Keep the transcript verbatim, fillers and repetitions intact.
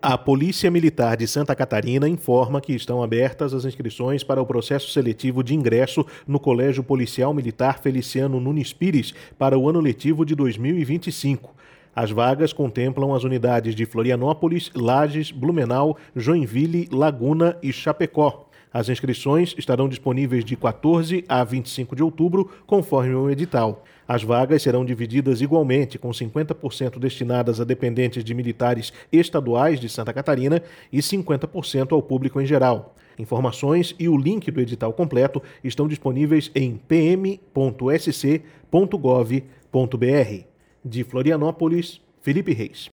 A Polícia Militar de Santa Catarina informa que estão abertas as inscrições para o processo seletivo de ingresso no Colégio Policial Militar Feliciano Nunes Pires para o ano letivo de dois mil e vinte e cinco. As vagas contemplam as unidades de Florianópolis, Lages, Blumenau, Joinville, Laguna e Chapecó. As inscrições estarão disponíveis de quatorze a vinte e cinco de outubro, conforme o edital. As vagas serão divididas igualmente, com cinquenta por cento destinadas a dependentes de militares estaduais de Santa Catarina e cinquenta por cento ao público em geral. Informações e o link do edital completo estão disponíveis em p m ponto s c ponto gov ponto b r. De Florianópolis, Felipe Reis.